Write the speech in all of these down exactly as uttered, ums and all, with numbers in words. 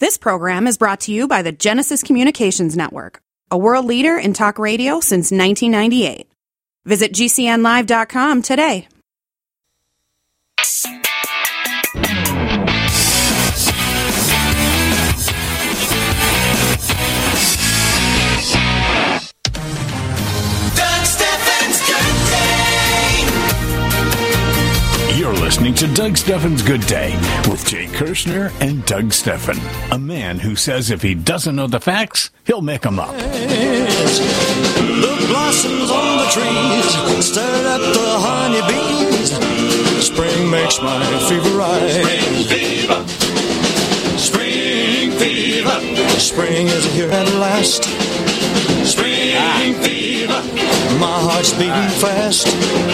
This program is brought to you by the Genesis Communications Network, a world leader in talk radio since nineteen ninety-eight. Visit G C N live dot com today. You're listening to Doug Stephan's Good Day with Jay Kirshner and Doug Stephan, a man who says if he doesn't know the facts, he'll make them up. The blossoms on the trees stir up the honeybees. Spring makes my fever rise. Spring fever. Spring fever. Spring is here at last. Spring ah. fever. My heart's beating ah. fast.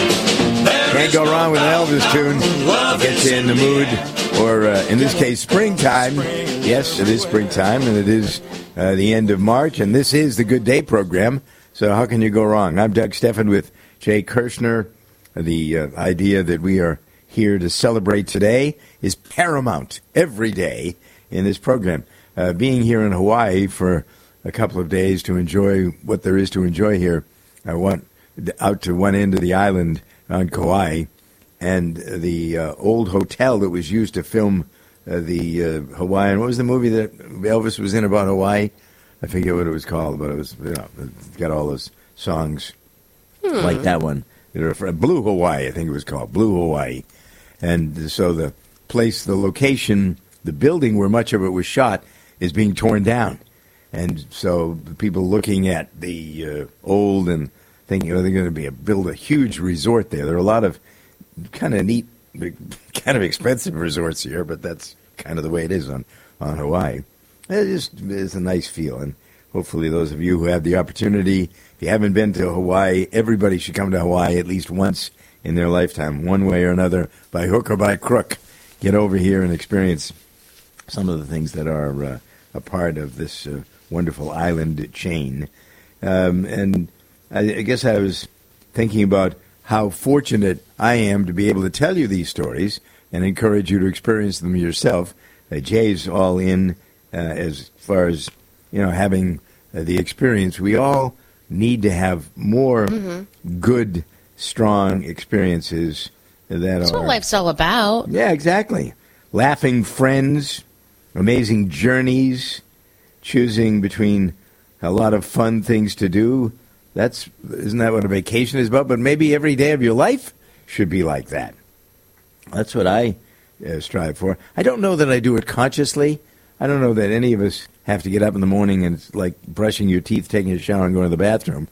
Can't go wrong with an Elvis tune. Gets you in the mood, or uh, in this case, springtime. Yes, it is springtime, and it is uh, the end of March, and this is the Good Day program, so how can you go wrong? I'm Doug Stephan with Jay Kirshner. The uh, idea that we are here to celebrate today is paramount every day in this program. Uh, being here in Hawaii for a couple of days to enjoy what there is to enjoy here, I went out to one end of the island on Kauai, and the uh, old hotel that was used to film uh, the uh, Hawaiian, what was the movie that Elvis was in about Hawaii? I forget what it was called, but it was, you know, it got all those songs hmm. like that one. Blue Hawaii, I think it was called, Blue Hawaii. And so the place, the location, the building where much of it was shot is being torn down. And so people looking at the uh, old and thinking, oh, they're going to be a, build a huge resort there. There are a lot of kind of neat, kind of expensive resorts here, but that's kind of the way it is on, on Hawaii. It just is a nice feel, and hopefully those of you who have the opportunity, if you haven't been to Hawaii, everybody should come to Hawaii at least once in their lifetime, one way or another, by hook or by crook. Get over here and experience some of the things that are uh, a part of this uh, wonderful island chain. Um, and I guess I was thinking about how fortunate I am to be able to tell you these stories and encourage you to experience them yourself. Uh, Jay's all in uh, as far as, you know, having uh, the experience. We all need to have more mm-hmm. good, strong experiences that That's are... what life's all about. Yeah, exactly. Laughing friends, amazing journeys, choosing between a lot of fun things to do. That's isn't that what a vacation is about? But maybe every day of your life should be like that. That's what I uh, strive for. I don't know that I do it consciously. I don't know that any of us have to get up in the morning and it's like brushing your teeth, taking a shower, and going to the bathroom.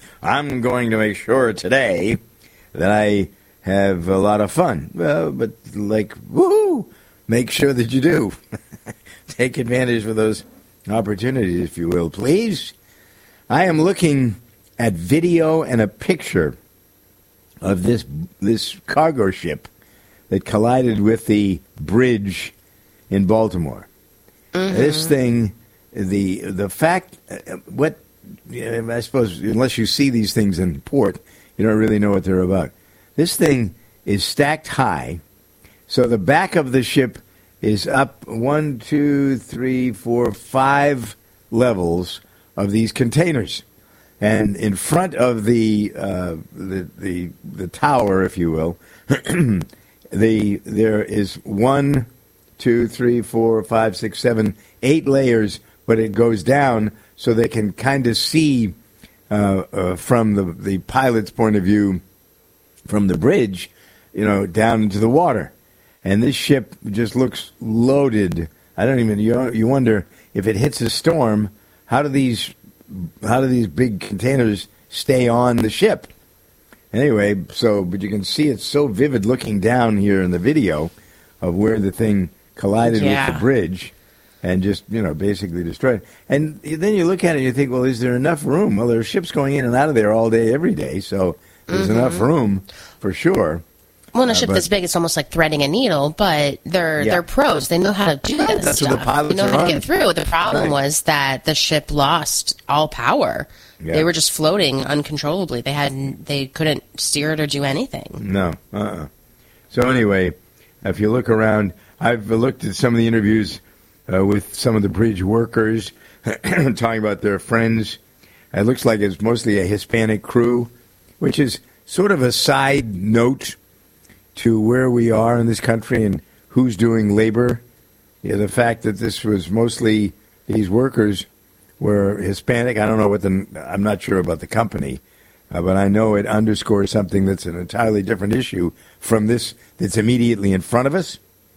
I'm going to make sure today that I have a lot of fun. Well, but like, woohoo! Make sure that you do. Take advantage of those opportunities, if you will, please. I am looking at video and a picture of this this cargo ship that collided with the bridge in Baltimore. Mm-hmm. This thing, the the fact, what I suppose, unless you see these things in port, you don't really know what they're about. This thing is stacked high, so the back of the ship is up one, two, three, four, five levels of these containers. And in front of the uh, the, the the tower, if you will, the there is one, two, three, four, five, six, seven, eight layers, but it goes down so they can kind of see uh, uh, from the the pilot's point of view, from the bridge, you know, down into the water. And this ship just looks loaded. I don't even you you wonder if it hits a storm, how do these How do these big containers stay on the ship? Anyway, so, but you can see it's so vivid looking down here in the video of where the thing collided yeah. with the bridge and just, you know, basically destroyed. And then you look at it and you think, well, is there enough room? Well, there are ships going in and out of there all day, every day, so there's mm-hmm. enough room for sure. Well, in a ship uh, this big, it's almost like threading a needle, but they're yeah. they're pros. They know how to do this That's stuff. What the pilots they know are how on. to get through. The problem right. was that the ship lost all power. Yeah. They were just floating uncontrollably. They had they couldn't steer it or do anything. No. Uh-uh. So anyway, if you look around, I've looked at some of the interviews uh, with some of the bridge workers, talking about their friends. It looks like it's mostly a Hispanic crew, which is sort of a side note to where we are in this country and who's doing labor. Yeah, the fact that this was mostly these workers were Hispanic. I don't know what the, I'm not sure about the company, uh, but I know it underscores something that's an entirely different issue from this that's immediately in front of us.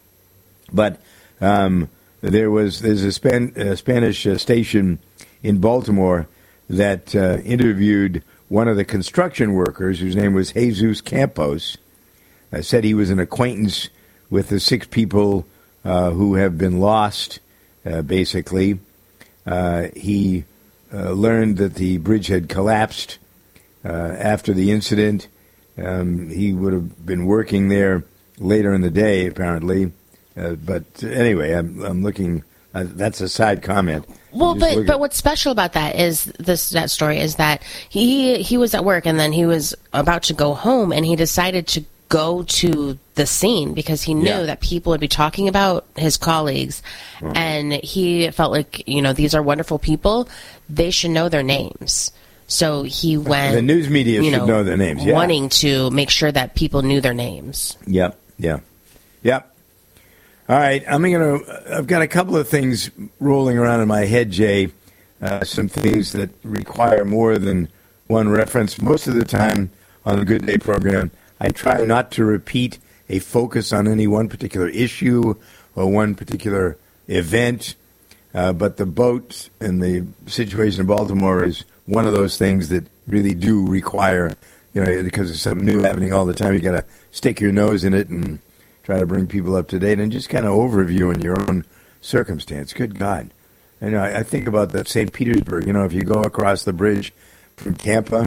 But um, there was there's a, Span, a Spanish uh, station in Baltimore that uh, interviewed one of the construction workers, whose name was Jesus Campos. Uh, said he was an acquaintance with the six people uh, who have been lost, uh, basically. Uh, he uh, learned that the bridge had collapsed uh, after the incident. Um, he would have been working there later in the day, apparently. Uh, but anyway, I'm, I'm looking. Uh, that's a side comment. Well, but but what's special about that is this that story is that he he was at work and then he was about to go home and he decided to go to the scene because he knew yeah. that people would be talking about his colleagues, uh-huh. and he felt like, you know, these are wonderful people. They should know their names. So he went. The news media you should know, know their names. Yeah. Wanting to make sure that people knew their names. Yep. Yeah. Yep. All right, I'm gonna. I've got a couple of things rolling around in my head, Jay. Uh, some things that require more than one reference. Most of the time on the Good Day program, I try not to repeat a focus on any one particular issue or one particular event. Uh, but the boat and the situation in Baltimore is one of those things that really do require, you know, because there's something new happening all the time. You got to stick your nose in it and try to bring people up to date and just kind of overview in your own circumstance. Good God. You know, I, I think about that Saint Petersburg. You know, if you go across the bridge from Tampa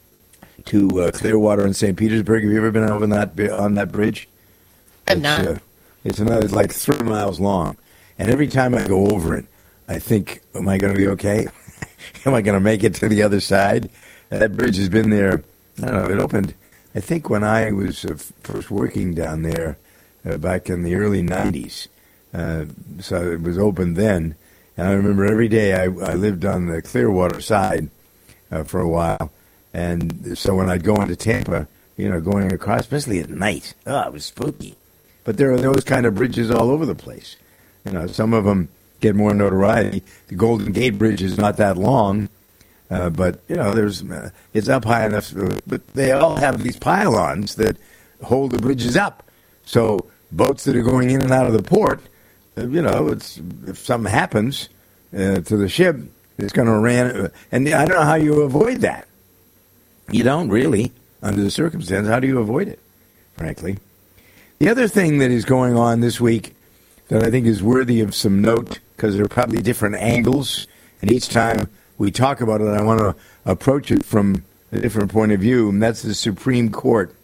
to uh, Clearwater in Saint Petersburg, have you ever been over that on that bridge? I've it's, not. Uh, it's another, it's like three miles long. And every time I go over it, I think, am I going to be okay? Am I going to make it to the other side? That bridge has been there, I don't know, it opened, I think when I was uh, first working down there, Uh, back in the early nineties. Uh, so it was open then. And I remember every day I, I lived on the Clearwater side uh, for a while. And so when I'd go into Tampa, you know, going across, especially at night, oh, it was spooky. But there are those kind of bridges all over the place. You know, some of them get more notoriety. The Golden Gate Bridge is not that long. Uh, but, you know, there's uh, it's up high enough. Uh, but they all have these pylons that hold the bridges up. So boats that are going in and out of the port, uh, you know, it's if something happens uh, to the ship, it's going to ran. Uh, and I don't know how you avoid that. You don't really, under the circumstances. How do you avoid it, frankly? The other thing that is going on this week that I think is worthy of some note, because there are probably different angles, and each time we talk about it, I want to approach it from a different point of view, and that's the Supreme Court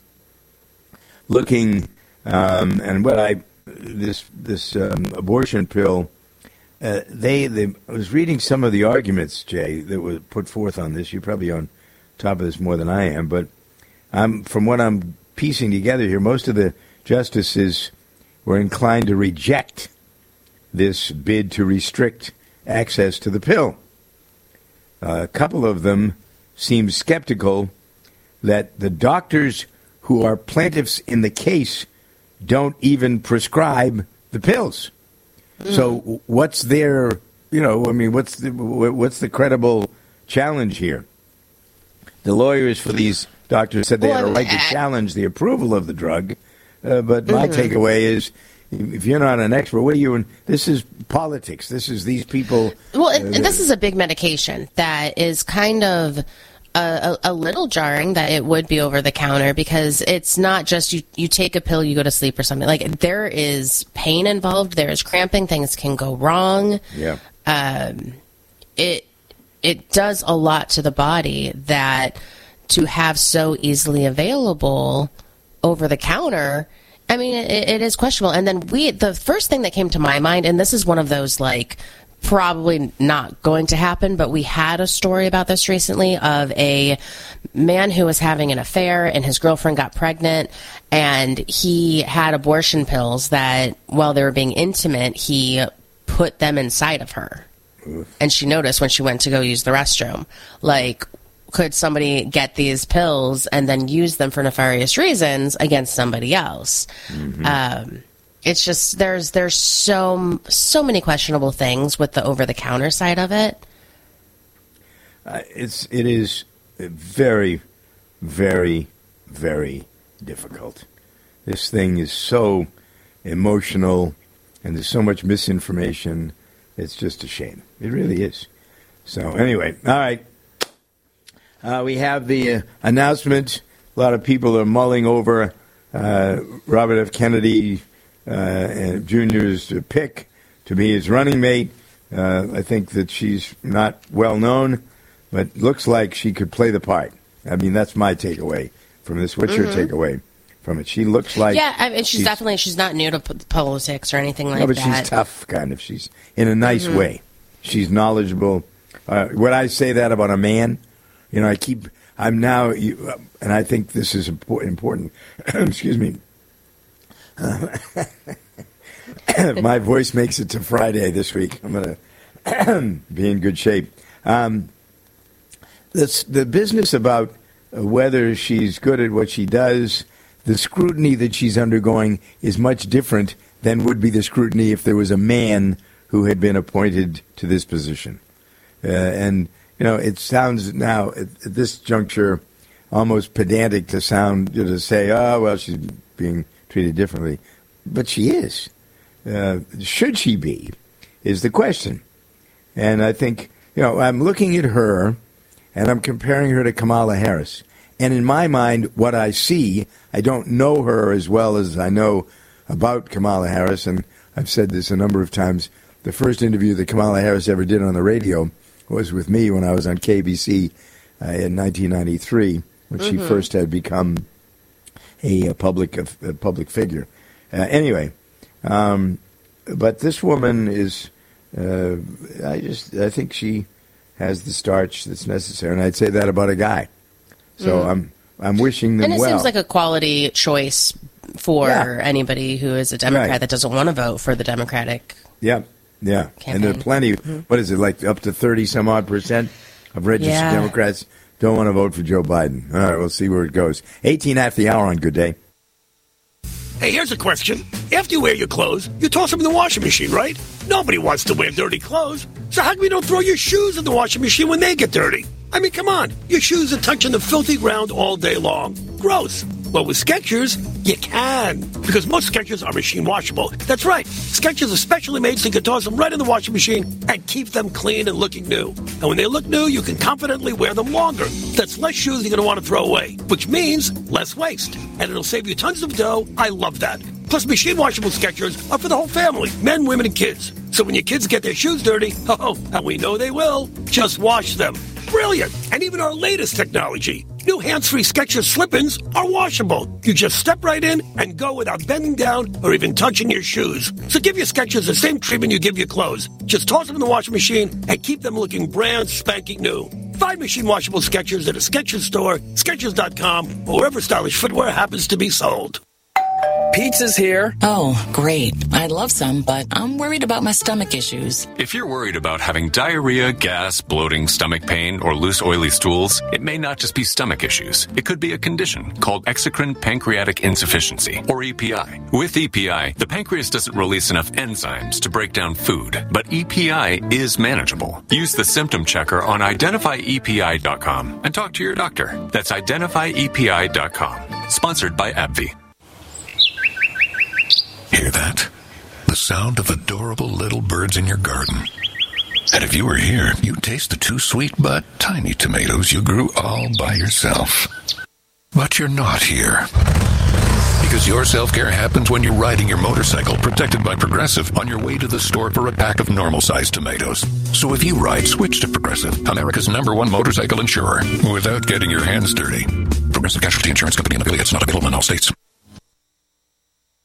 looking. Um, and what I this this um, abortion pill, uh, they they I was reading some of the arguments, Jay, that were put forth on this. You're probably on top of this more than I am, but I'm from what I'm piecing together here, most of the justices were inclined to reject this bid to restrict access to the pill. Uh, a couple of them seemed skeptical that the doctors who are plaintiffs in the case don't even prescribe the pills. Mm. So what's their, you know, I mean, what's the, what's the credible challenge here? The lawyers for these doctors said they well, had a right to challenge the approval of the drug, uh, but my mm-hmm. takeaway is, if you're not an expert, what are you in? This is politics. This is these people. Well, uh, this is a big medication that is kind of A, a, a little jarring that it would be over the counter, because it's not just you, you take a pill, you go to sleep or something. Like, there is pain involved, there is cramping, things can go wrong. Yeah. Um, it it does a lot to the body that to have so easily available over the counter, I mean, it, it is questionable. And then we, the first thing that came to my mind, and this is one of those, like, probably not going to happen, but we had a story about this recently of a man who was having an affair and his girlfriend got pregnant, and he had abortion pills that while they were being intimate, he put them inside of her. Oof. And she noticed when she went to go use the restroom, like, could somebody get these pills and then use them for nefarious reasons against somebody else? Mm-hmm. Um, it's just, there's there's so, so many questionable things with the over-the-counter side of it. Uh, it's, it is very, very, very difficult. This thing is so emotional, and there's so much misinformation. It's just a shame. It really is. So anyway, all right. Uh, we have the uh, announcement. A lot of people are mulling over uh, Robert F. Kennedy uh, Junior's pick to be his running mate. Uh, I think that she's not well known, but looks like she could play the part. I mean, that's my takeaway from this. What's mm-hmm. your takeaway from it? She looks like... Yeah, I mean, she's, she's definitely, she's not new to p- politics or anything like no, but that. But she's tough, kind of. She's in a nice mm-hmm. way. She's knowledgeable. Uh, would I say that about a man? You know, I keep... I'm now... You, uh, and I think this is important. Excuse me. Uh, my voice makes it to Friday this week. I'm going to be in good shape. Um, this, the business about whether she's good at what she does, the scrutiny that she's undergoing is much different than would be the scrutiny if there was a man who had been appointed to this position. Uh, and, you know, it sounds now, at, at this juncture, almost pedantic to sound, you know, to say, oh, well, she's being treated differently. But she is. Uh, should she be, is the question. And I think, you know, I'm looking at her, and I'm comparing her to Kamala Harris. And in my mind, what I see, I don't know her as well as I know about Kamala Harris, and I've said this a number of times. The first interview that Kamala Harris ever did on the radio was with me when I was on K B C uh, in nineteen ninety-three, when mm-hmm. she first had become a, a public a, a public figure. Uh, anyway, um, but this woman is, uh, I just, I think she has the starch that's necessary, and I'd say that about a guy. So mm. I'm, I'm wishing them well. And it well. seems like a quality choice for yeah. anybody who is a Democrat right. that doesn't want to vote for the Democratic. Yeah, yeah, campaign. And there are plenty. Mm-hmm. What is it, like up to thirty some odd percent of registered yeah. Democrats don't want to vote for Joe Biden. All right, we'll see where it goes. eighteen after the hour on Good Day. Hey, here's a question. After you wear your clothes, you toss them in the washing machine, right? Nobody wants to wear dirty clothes. So how come you don't throw your shoes in the washing machine when they get dirty? I mean, come on. Your shoes are touching the filthy ground all day long. Gross. Well, with Skechers, you can. Because most Skechers are machine washable. That's right. Skechers are specially made so you can toss them right in the washing machine and keep them clean and looking new. And when they look new, you can confidently wear them longer. That's less shoes you're going to want to throw away, which means less waste. And it'll save you tons of dough. I love that. Plus, machine washable Skechers are for the whole family, men, women, and kids. So when your kids get their shoes dirty, oh, and we know they will, just wash them. Brilliant. And even our latest technology. New hands-free Skechers slip-ins are washable. You just step right in and go without bending down or even touching your shoes. So give your Skechers the same treatment you give your clothes. Just toss them in the washing machine and keep them looking brand spanking new. Find machine washable Skechers at a Skechers store, Skechers dot com, or wherever stylish footwear happens to be sold. Pizza's here. Oh, great. I'd love some, but I'm worried about my stomach issues. If you're worried about having diarrhea, gas, bloating, stomach pain, or loose, oily stools, it may not just be stomach issues. It could be a condition called exocrine pancreatic insufficiency, or E P I. With E P I, the pancreas doesn't release enough enzymes to break down food, but E P I is manageable. Use the symptom checker on identify E P I dot com and talk to your doctor. That's identify E P I dot com. Sponsored by AbbVie. Hear that? The sound of adorable little birds in your garden. And if you were here, you'd taste the two sweet but tiny tomatoes you grew all by yourself. But you're not here. Because your self-care happens when you're riding your motorcycle, protected by Progressive, on your way to the store for a pack of normal-sized tomatoes. So if you ride, switch to Progressive, America's number one motorcycle insurer, without getting your hands dirty. Progressive Casualty Insurance Company and affiliates, not available in all states.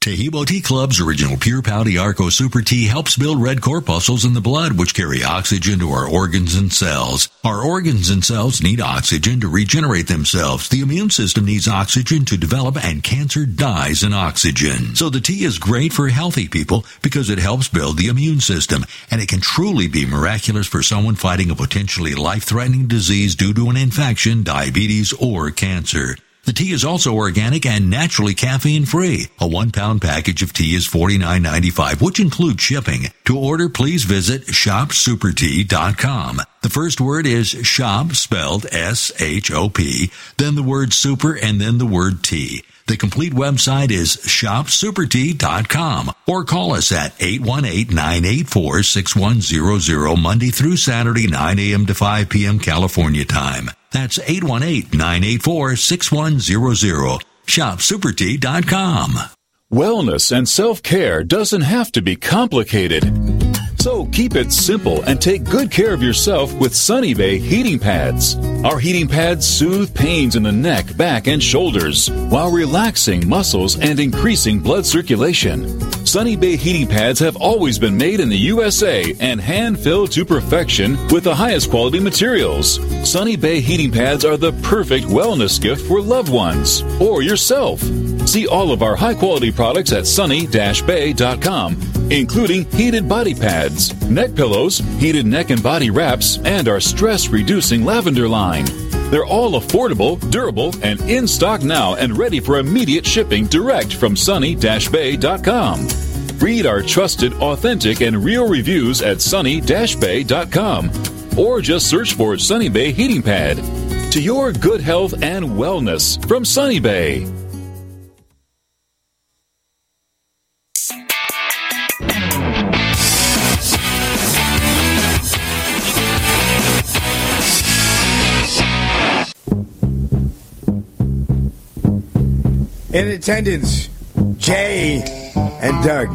Tehebo Tea Club's original Pure Pau Arco Super Tea helps build red corpuscles in the blood, which carry oxygen to our organs and cells. Our organs and cells need oxygen to regenerate themselves. The immune system needs oxygen to develop, and cancer dies in oxygen. So the tea is great for healthy people because it helps build the immune system, and it can truly be miraculous for someone fighting a potentially life-threatening disease due to an infection, diabetes, or cancer. The tea is also organic and naturally caffeine-free. A one-pound package of tea is forty-nine ninety-five, which includes shipping. To order, please visit shop super tea dot com. The first word is shop, spelled S H O P, then the word super, and then the word tea. The complete website is shop super tea dot com, or call us at eight one eight, nine eight four, six one zero zero Monday through Saturday, nine a.m. to five p.m. California time. That's eight one eight, nine eight four, six one zero zero. shop super tea dot com. Wellness and self-care doesn't have to be complicated. So keep it simple and take good care of yourself with Sunny Bay heating pads. Our heating pads soothe pains in the neck, back, and shoulders while relaxing muscles and increasing blood circulation. Sunny Bay heating pads have always been made in the U S A and hand-filled to perfection with the highest quality materials. Sunny Bay heating pads are the perfect wellness gift for loved ones or yourself. See all of our high-quality products at sunny dash bay dot com, including heated body pads, neck pillows, heated neck and body wraps, and our stress-reducing lavender line. They're all affordable, durable, and in stock now and ready for immediate shipping direct from sunny dash bay dot com. Read our trusted, authentic, and real reviews at sunny dash bay dot com, or just search for Sunny Bay Heating Pad. To your good health and wellness from Sunny Bay. In attendance, Jay and Doug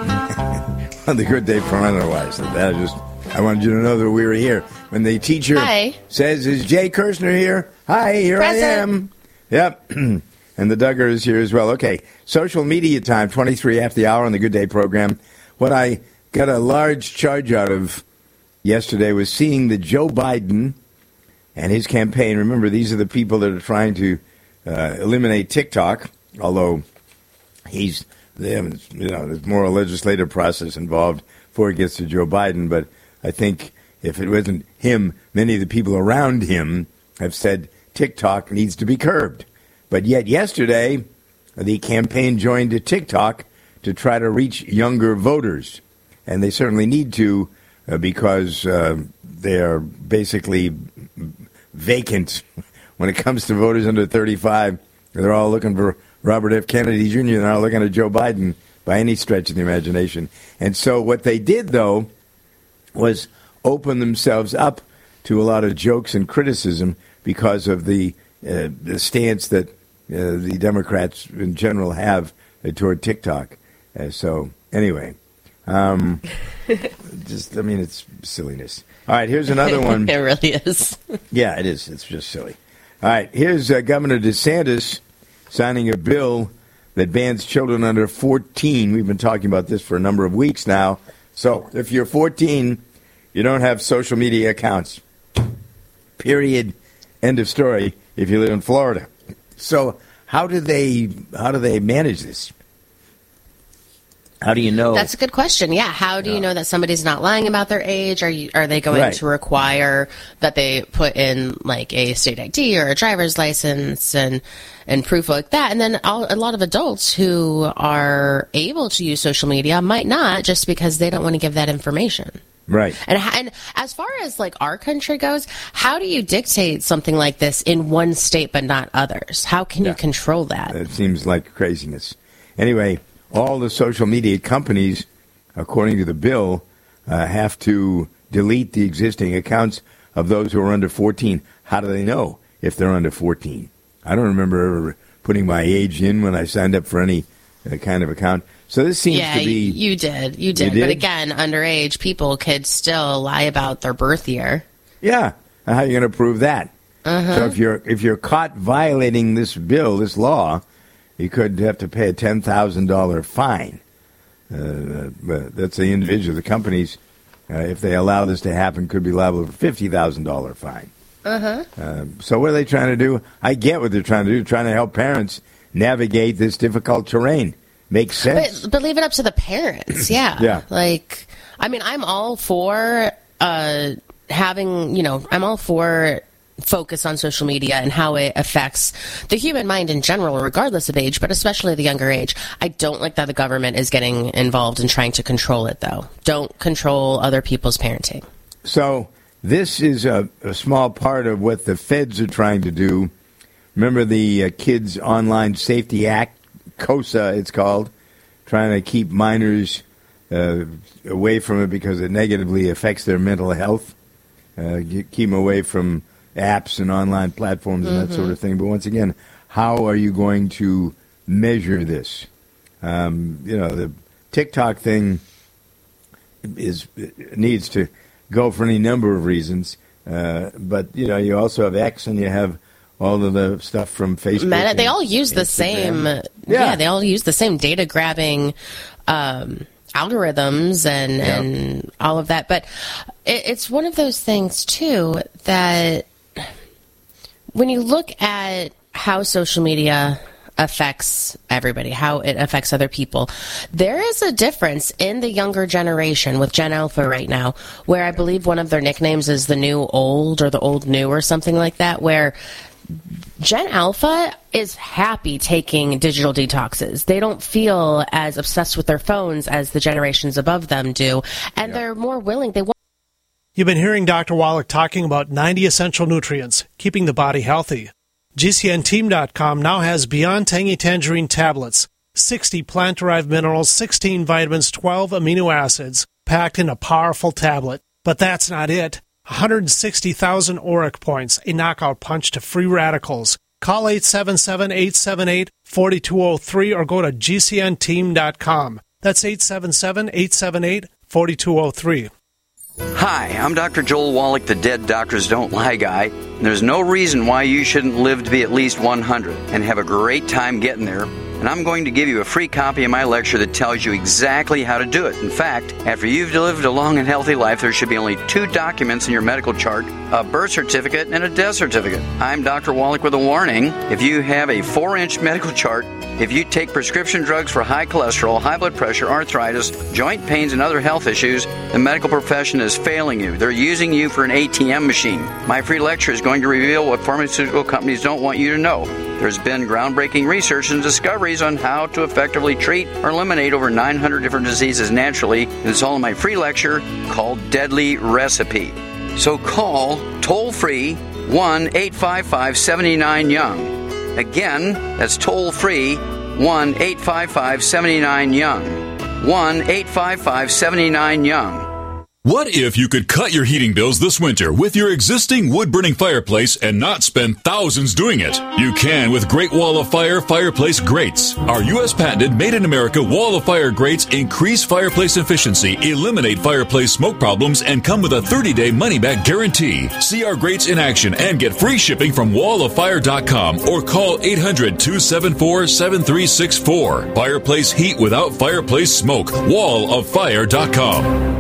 on the Good Day Parental-wise. That just, I wanted you to know that we were here. When the teacher Hi. says, "Is Jay Kirshner here?" Hi, here Present. I am. Yep. And the Duggar is here as well. Okay, social media time, twenty-three after the hour on the Good Day program. What I got a large charge out of yesterday was seeing that Joe Biden and his campaign, remember, these are the people that are trying to uh, eliminate TikTok, although he's, they haven't, you know, there's more a legislative process involved before it gets to Joe Biden. But I think if it wasn't him, many of the people around him have said TikTok needs to be curbed. But yet yesterday, the campaign joined to TikTok to try to reach younger voters. And they certainly need to uh, because uh, they are basically vacant when it comes to voters under thirty-five. They're all looking for Robert F. Kennedy Junior They're not looking at Joe Biden by any stretch of the imagination. And so what they did, though, was open themselves up to a lot of jokes and criticism because of the, uh, the stance that uh, the Democrats in general have uh, toward TikTok. Uh, so anyway, um, just, I mean, it's silliness. All right, here's another one. It really is. Yeah, it is. It's just silly. All right, here's uh, Governor DeSantis signing a bill that bans children under fourteen. We've been talking about this for a number of weeks now. So if you're fourteen, you don't have social media accounts. Period. End of story. If you live in Florida. So how do they how do they manage this? How do you know? That's a good question. Yeah. How do you know that somebody's not lying about their age? Are you, are they going Right. to require that they put in like a state I D or a driver's license and, and proof like that? And then all, a lot of adults who are able to use social media might not, just because they don't want to give that information. Right. And, and as far as like our country goes, how do you dictate something like this in one state but not others? How can Yeah. you control that? It seems like craziness. Anyway, all the social media companies, according to the bill, uh, have to delete the existing accounts of those who are under fourteen. How do they know if they're under fourteen? I don't remember ever putting my age in when I signed up for any uh, kind of account. So this seems yeah, to be... you did. You did. You But did? again, underage people could still lie about their birth year. Yeah. How are you going to prove that? Uh-huh. So if you're if you're caught violating this bill, this law, he could have to pay a ten thousand dollars fine. Uh, but that's the individual. The companies, uh, if they allow this to happen, could be liable for fifty thousand dollars fine. Uh-huh. Uh, so what are they trying to do? I get what they're trying to do, trying to help parents navigate this difficult terrain. Makes sense. But, but leave it up to the parents, yeah. Yeah. Like, I mean, I'm all for uh, having, you know, I'm all for focus on social media and how it affects the human mind in general, regardless of age, but especially the younger age. I don't like that the government is getting involved in trying to control it, though. Don't control other people's parenting. So this is a, a small part of what the feds are trying to do. Remember the uh, Kids Online Safety Act, COSA it's called, trying to keep minors uh, away from it because it negatively affects their mental health, uh, keep them away from apps and online platforms and mm-hmm. that sort of thing. But once again, how are you going to measure this? Um, you know, the TikTok thing is needs to go for any number of reasons. Uh, but, you know, you also have X and you have all of the stuff from Facebook. Meta, they all use the same, yeah. yeah, they all use the same data grabbing um, algorithms and, yeah. and all of that. But it, it's one of those things, too, that when you look at how social media affects everybody, how it affects other people, there is a difference in the younger generation with Gen Alpha right now, where I believe one of their nicknames is the new old or the old new or something like that, where Gen Alpha is happy taking digital detoxes. They don't feel as obsessed with their phones as the generations above them do, and yeah. they're more willing. They want. You've been hearing Doctor Wallach talking about ninety essential nutrients, keeping the body healthy. G C N team dot com now has Beyond Tangy Tangerine tablets, sixty plant-derived minerals, sixteen vitamins, twelve amino acids, packed in a powerful tablet. But that's not it. one hundred sixty thousand auric points, a knockout punch to free radicals. Call eight seven seven, eight seven eight, four two zero three or go to G C N team dot com. That's eight seven seven, eight seven eight, four two zero three. Hi, I'm Doctor Joel Wallach, the Dead Doctors Don't Lie guy. There's no reason why you shouldn't live to be at least one hundred and have a great time getting there. And I'm going to give you a free copy of my lecture that tells you exactly how to do it. In fact, after you've lived a long and healthy life, there should be only two documents in your medical chart, a birth certificate and a death certificate. I'm Doctor Wallach with a warning. If you have a four-inch medical chart, if you take prescription drugs for high cholesterol, high blood pressure, arthritis, joint pains, and other health issues, the medical profession is failing you. They're using you for an A T M machine. My free lecture is going to reveal what pharmaceutical companies don't want you to know. There's been groundbreaking research and discoveries on how to effectively treat or eliminate over nine hundred different diseases naturally. And it's all in my free lecture called Deadly Recipe. So call toll-free one eight five five, seven nine, young. Again, that's toll-free one eight five five, seven nine, young. one eight five five, seven nine, young. What if you could cut your heating bills this winter with your existing wood-burning fireplace and not spend thousands doing it? You can with Great Wall of Fire Fireplace Grates. Our U S patented made-in-America Wall of Fire grates increase fireplace efficiency, eliminate fireplace smoke problems, and come with a thirty-day money-back guarantee. See our grates in action and get free shipping from wall of fire dot com or call eight hundred, two seven four, seven three six four. Fireplace heat without fireplace smoke. wall of fire dot com.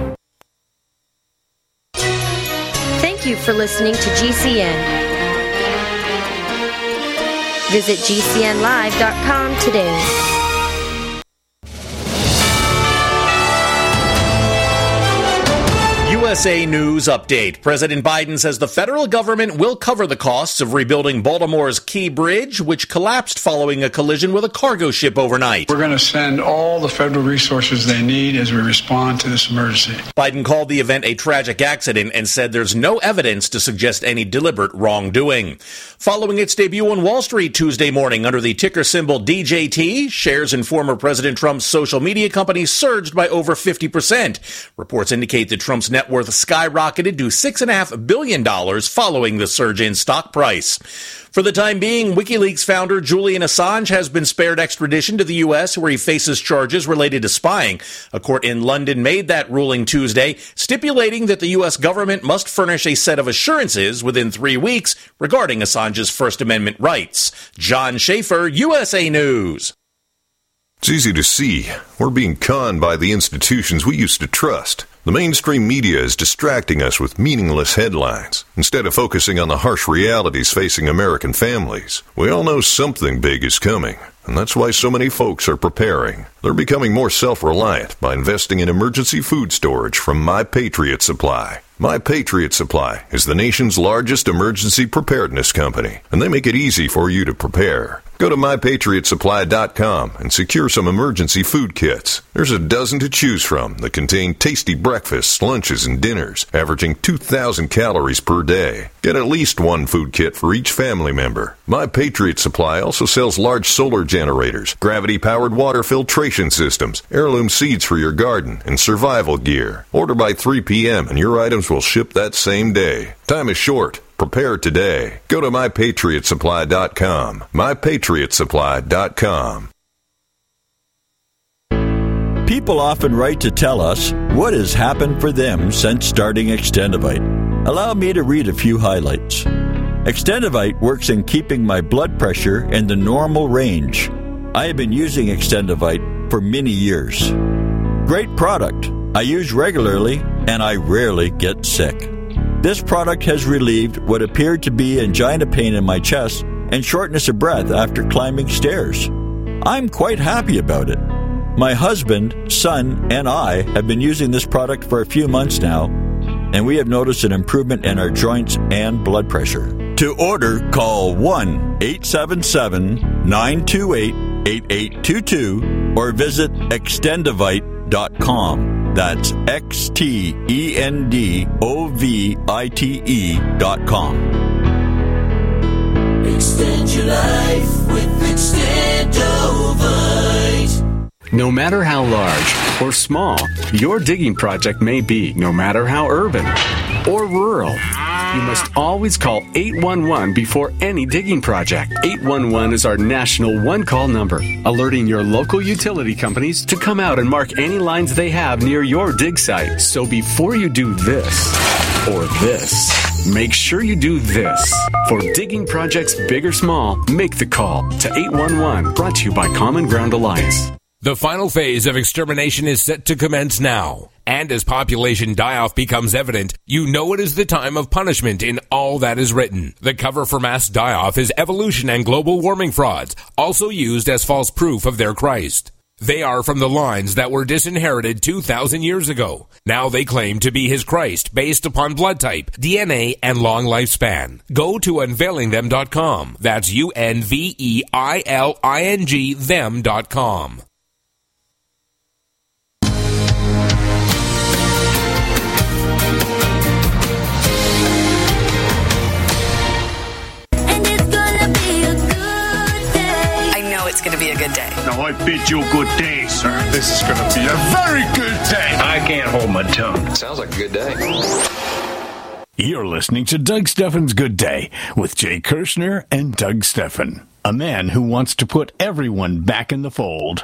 Thank you for listening to G C N. Visit G C N live dot com today. U S A News Update. President Biden says the federal government will cover the costs of rebuilding Baltimore's Key Bridge, which collapsed following a collision with a cargo ship overnight. We're going to send all the federal resources they need as we respond to this emergency. Biden called the event a tragic accident and said there's no evidence to suggest any deliberate wrongdoing. Following its debut on Wall Street Tuesday morning under the ticker symbol D J T, shares in former President Trump's social media company surged by over fifty percent. Reports indicate that Trump's net worth worth skyrocketed to six point five billion dollars following the surge in stock price. For the time being, WikiLeaks founder Julian Assange has been spared extradition to the U S, where he faces charges related to spying. A court in London made that ruling Tuesday, stipulating that the U S government must furnish a set of assurances within three weeks regarding Assange's First Amendment rights. John Schaefer, U S A News. It's easy to see. We're being conned by the institutions we used to trust. The mainstream media is distracting us with meaningless headlines instead of focusing on the harsh realities facing American families. We all know something big is coming, and that's why so many folks are preparing. They're becoming more self-reliant by investing in emergency food storage from My Patriot Supply. My Patriot Supply is the nation's largest emergency preparedness company, and they make it easy for you to prepare. Go to my patriot supply dot com and secure some emergency food kits. There's a dozen to choose from that contain tasty breakfasts, lunches, and dinners, averaging two thousand calories per day. Get at least one food kit for each family member. My Patriot Supply also sells large solar generators, gravity-powered water filtration systems, heirloom seeds for your garden, and survival gear. Order by three p.m. and your items will ship that same day. Time is short. Prepare today. Go to my patriot supply dot com. my patriot supply dot com. People often write to tell us what has happened for them since starting Extendivite. Allow me to read a few highlights. Extendivite works in keeping my blood pressure in the normal range. I have been using Extendivite for many years. Great product. I use regularly and I rarely get sick. This product has relieved what appeared to be angina pain in my chest and shortness of breath after climbing stairs. I'm quite happy about it. My husband, son, and I have been using this product for a few months now, and we have noticed an improvement in our joints and blood pressure. To order, call one eight seven seven, nine two eight, eight eight two two or visit extendivite dot com. That's X T E N D O V I T E dot com. Extend your life with Extendovite. No matter how large or small your digging project may be, no matter how urban or rural, you must always call eight one one before any digging project. eight one one is our national one-call number, alerting your local utility companies to come out and mark any lines they have near your dig site. So before you do this or this, make sure you do this. For digging projects big or small, make the call to eight one one, brought to you by Common Ground Alliance. The final phase of extermination is set to commence now. And as population die-off becomes evident, you know it is the time of punishment in all that is written. The cover for mass die-off is evolution and global warming frauds, also used as false proof of their Christ. They are from the lines that were disinherited two thousand years ago. Now they claim to be his Christ based upon blood type, D N A, and long lifespan. Go to unveiling them dot com. That's U N V E I L I N G them dot com. It's going to be a good day. Now, I bid you a good day, sir. This is going to be a very good day. I can't hold my tongue. Sounds like a good day. You're listening to Doug Stephan's Good Day with Jay Kirshner and Doug Stephan, a man who wants to put everyone back in the fold.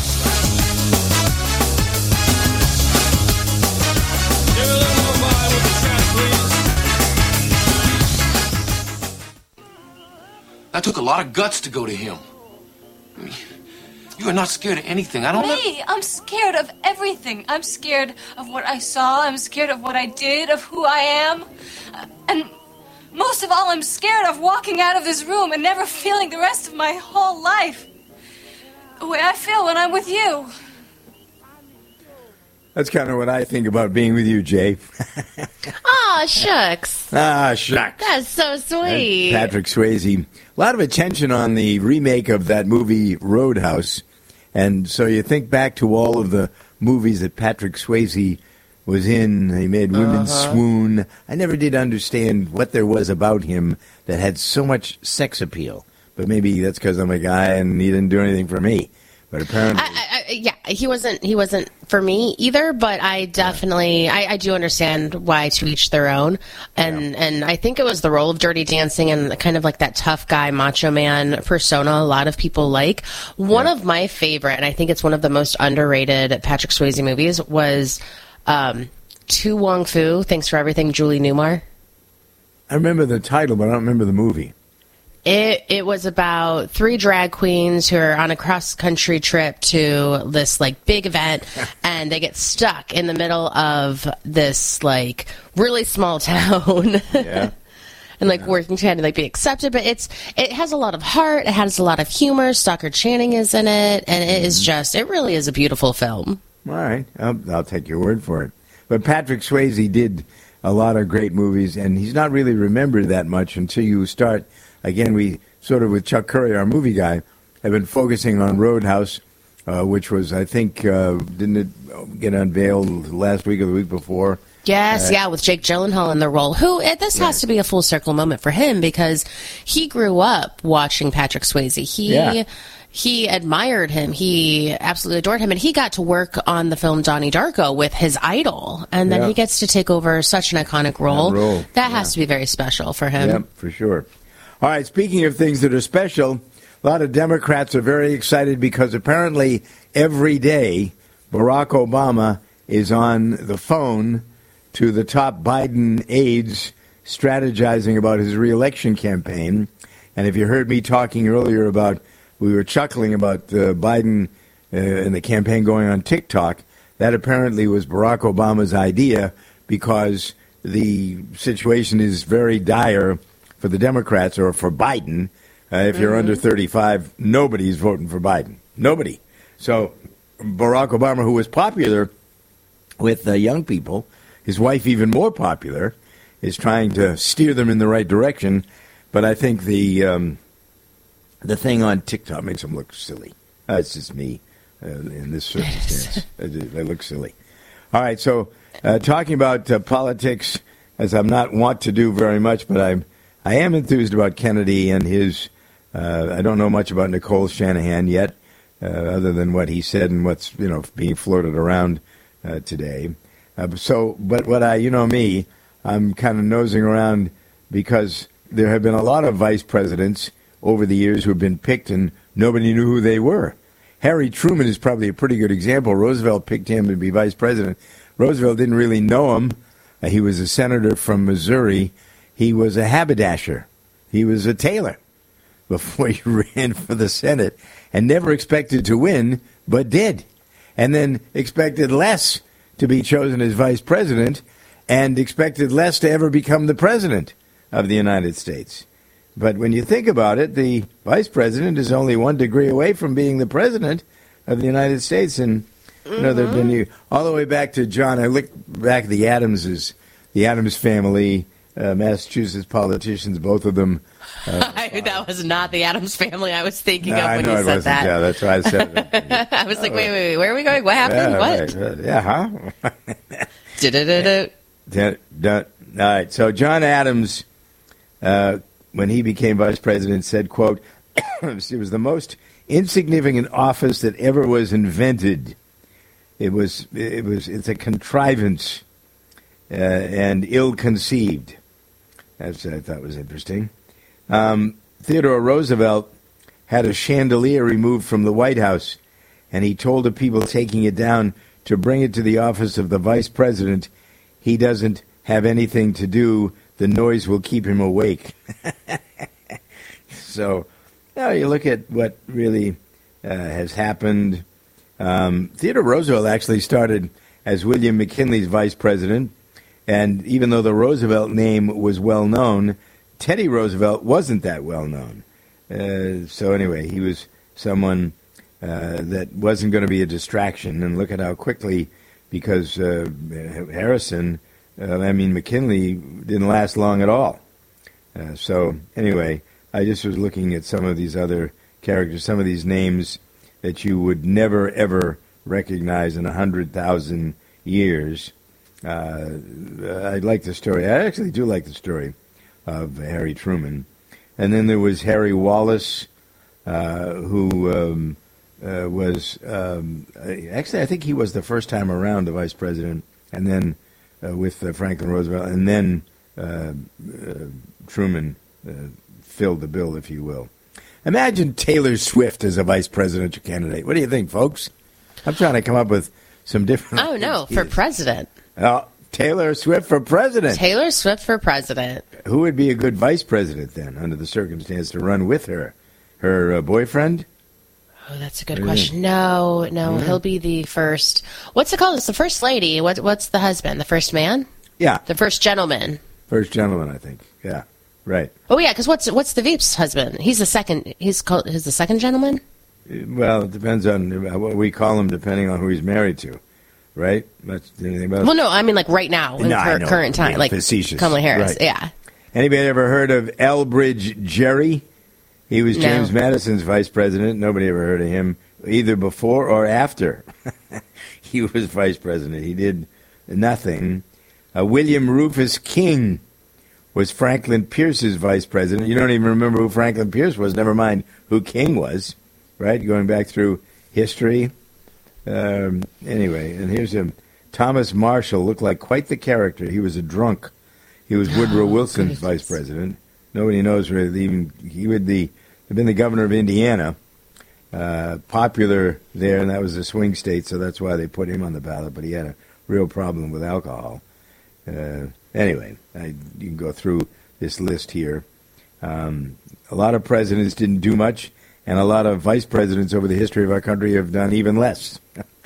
That took a lot of guts to go to him. You are not scared of anything. I don't know. Me, I'm scared of everything. I'm scared of what I saw. I'm scared of what I did, of who I am. Uh, and most of all, I'm scared of walking out of this room and never feeling the rest of my whole life the way I feel when I'm with you. That's kind of what I think about being with you, Jay. Aw, shucks. Ah, shucks. That's so sweet. And Patrick Swayze. A lot of attention on the remake of that movie Roadhouse. And so you think back to all of the movies that Patrick Swayze was in. He made women uh-huh. swoon. I never did understand what there was about him that had so much sex appeal. But maybe that's because I'm a guy and he didn't do anything for me. But apparently, I, I, yeah, he wasn't. He wasn't for me either. But I definitely, yeah. I, I do understand why to each their own. And yeah. and I think it was the role of Dirty Dancing and kind of like that tough guy, macho man persona. A lot of people like. One yeah. of my favorite, and I think it's one of the most underrated Patrick Swayze movies, was um, To Wong Fu. Thanks for Everything, Julie Newmar. I remember the title, but I don't remember the movie. It it was about three drag queens who are on a cross-country trip to this, like, big event, and they get stuck in the middle of this, like, really small town. Yeah. And, like, yeah. working to, like, be accepted. But it's it has a lot of heart. It has a lot of humor. Stockard Channing is in it. And it is just, it really is a beautiful film. All right. I'll, I'll take your word for it. But Patrick Swayze did a lot of great movies, and he's not really remembered that much until you start... Again, we sort of, with Chuck Curry, our movie guy, have been focusing on Roadhouse, uh, which was, I think, uh, didn't it get unveiled last week or the week before? Yes, uh, yeah, with Jake Gyllenhaal in the role. Who, this yeah. has to be a full circle moment for him because he grew up watching Patrick Swayze. He... Yeah. He admired him. He absolutely adored him. And he got to work on the film Donnie Darko with his idol. And then yeah. he gets to take over such an iconic role. That, role. that yeah. has to be very special for him. Yeah, for sure. All right, speaking of things that are special, a lot of Democrats are very excited because apparently every day Barack Obama is on the phone to the top Biden aides strategizing about his reelection campaign. And if you heard me talking earlier about, we were chuckling about uh, Biden uh, and the campaign going on TikTok, that apparently was Barack Obama's idea because the situation is very dire for the Democrats or for Biden. Uh, if you're mm-hmm. under thirty-five, nobody's voting for Biden. Nobody. So Barack Obama, who was popular with uh, young people, his wife even more popular, is trying to steer them in the right direction. But I think the um, the thing on TikTok makes them look silly. Uh, it's just me uh, in this circumstance. They look silly. All right, so uh, talking about uh, politics, as I'm not want to do very much, but I'm I am enthused about Kennedy and his. Uh, I don't know much about Nicole Shanahan yet, uh, other than what he said and what's you know being floated around uh, today. Uh, so, but what I, you know me, I'm kind of nosing around because there have been a lot of vice presidents over the years who have been picked and nobody knew who they were. Harry Truman is probably a pretty good example. Roosevelt picked him to be vice president. Roosevelt didn't really know him. Uh, he was a senator from Missouri. He was a haberdasher. He was a tailor before he ran for the Senate and never expected to win, but did. And then expected less to be chosen as vice president and expected less to ever become the president of the United States. But when you think about it, the vice president is only one degree away from being the president of the United States. And, you know, there have been all the way back to John. I look back at the Adamses, the Adams family, uh, Massachusetts politicians, both of them. Uh, I, that was not the Adams family I was thinking no, of I when know you it said wasn't, that. Yeah, that's why I said it. I was like, wait, wait, wait, where are we going? What happened? Yeah, what? Right. Yeah, huh? Da-da-da-da. All right, so John Adams, uh, when he became vice president, said, quote, it was the most insignificant office that ever was invented. It was, it was, it's a contrivance uh, and ill-conceived. That's I thought was interesting. Um, Theodore Roosevelt had a chandelier removed from the White House, and he told the people taking it down to bring it to the office of the vice president. He doesn't have anything to do. The noise will keep him awake. So, now you look at what really uh, has happened. Um, Theodore Roosevelt actually started as William McKinley's vice president, and even though the Roosevelt name was well known, Teddy Roosevelt wasn't that well known. Uh, so anyway, he was someone uh, that wasn't going to be a distraction. And look at how quickly, because uh, Harrison, uh, I mean McKinley, didn't last long at all. Uh, so anyway, I just was looking at some of these other characters, some of these names that you would never, ever recognize in a hundred thousand years. Uh, I like the story. I actually do like the story of Harry Truman. And then there was Harry Wallace, uh, who um, uh, was um, actually, I think he was the first time around the vice president, and then uh, with uh, Franklin Roosevelt, and then uh, uh, Truman uh, filled the bill, if you will. Imagine Taylor Swift as a vice presidential candidate. What do you think, folks? I'm trying to come up with some different... Oh, no, for president. Oh, Taylor Swift for president. Taylor Swift for president. Who would be a good vice president, then, under the circumstance, to run with her? Her uh, boyfriend? Oh, that's a good question. No, no, mm-hmm. He'll be the first... What's it called? It's the first lady. What, what's the husband? The first man? Yeah. The first gentleman. First gentleman, I think. Yeah, right. Oh, yeah, because what's what's the Veep's husband? He's the second... He's called... He's the second gentleman? Well, it depends on what we call him, depending on who he's married to. Right? That's anything about well, no, I mean like right now, in no, cur- current time, yeah, like facetious. Kamala Harris. Right. Yeah. Anybody ever heard of Elbridge Gerry? He was James no. Madison's vice president. Nobody ever heard of him, either before or after. He was vice president. He did nothing. Uh, William Rufus King was Franklin Pierce's vice president. You don't even remember who Franklin Pierce was, never mind who King was, right? Going back through history. Um, anyway, and here's him. Thomas Marshall looked like quite the character. He was a drunk. He was Woodrow oh, Wilson's goodness. vice president. Nobody knows really. Even he would be have been the governor of Indiana, uh, popular there, and that was a swing state, so that's why they put him on the ballot. But he had a real problem with alcohol. Uh, anyway, I, you can go through this list here. Um, a lot of presidents didn't do much. And a lot of vice presidents over the history of our country have done even less.